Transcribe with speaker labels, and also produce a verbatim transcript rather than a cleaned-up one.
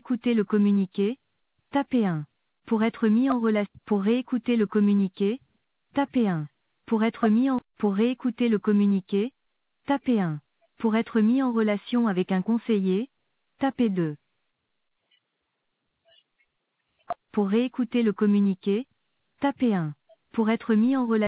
Speaker 1: réécouter le communiqué, tapez un. Pour être mis en relation, pour réécouter le communiqué, tapez un. Pour être mis en, pour réécouter le communiqué, tapez un. Pour être mis en relation avec un conseiller, tapez deux. Pour réécouter le communiqué, tapez un. Pour être mis en relation